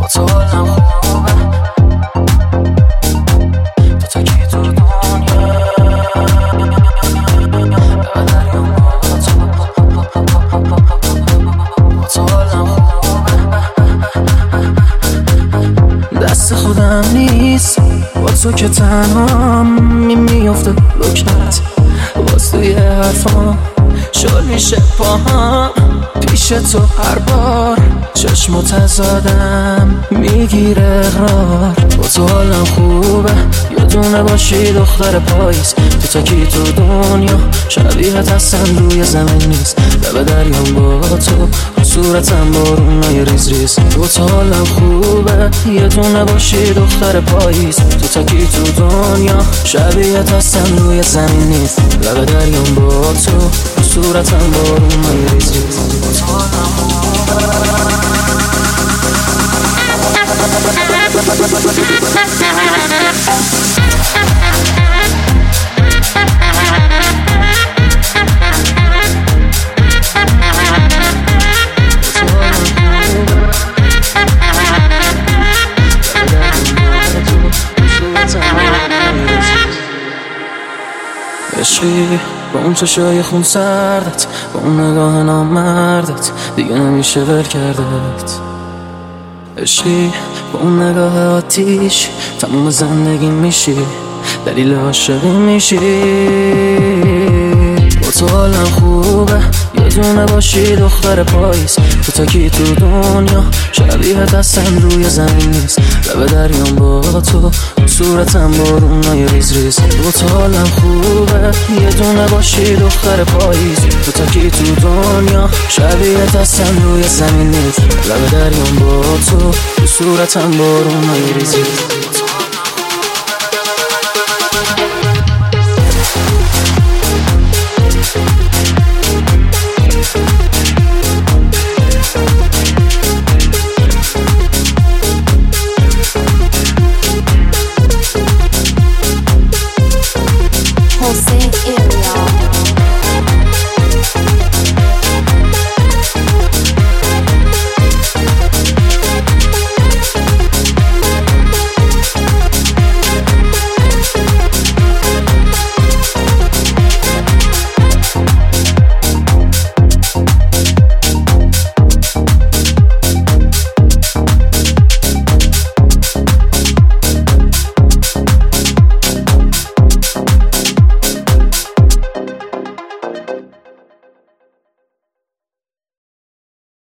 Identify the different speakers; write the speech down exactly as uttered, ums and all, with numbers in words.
Speaker 1: با تو حالم خوبه، تو تکی تو دنیا لب دریام با تو، با تو حالم خوبه. دست خودم نیست با تو که تنها می میفته لکنت، باز توی حرفام شل میشه پاهم پیش تو هر بار، چشم تزادم میگیره اقرار. با تو حالم خوبه، یه دونه باشی دختر پاییز، تو تکی تو دنیا شبیهت هستن روی زمین نیست، لب دریام با تو، صورتم بارونای ریز ریز. با تو حالم خوبه، یه دونه باشی دختر پاییز، تو تکی تو دنیا شبیهت هستن روی زمین نیست، لب دریام با تو، صورتم بارونای ریز ریز. با تو حالم خوبه، عشقی با اون چشای خون سردت، با اون نگاه نامردت دیگه نمیشه ول کردت. عشقی با اون نگاه آتیش تموم زندگی میشی، دلیل عاشقی میشی. با تو حالم خوبه، یه دونه باشی دختر پاییز، تو تکی تو دنیا شبیهت هستن روی زمین نیست، لب دریام با تو، صورتم بارونای ریز ریز. با تو حالم خوبه، یه دونه باشی دختر پاییز، تو تکی تو دنیا شبیهت هستن روی زمین نیست، لب دریام با تو، صورتم بارونای ریز ریز.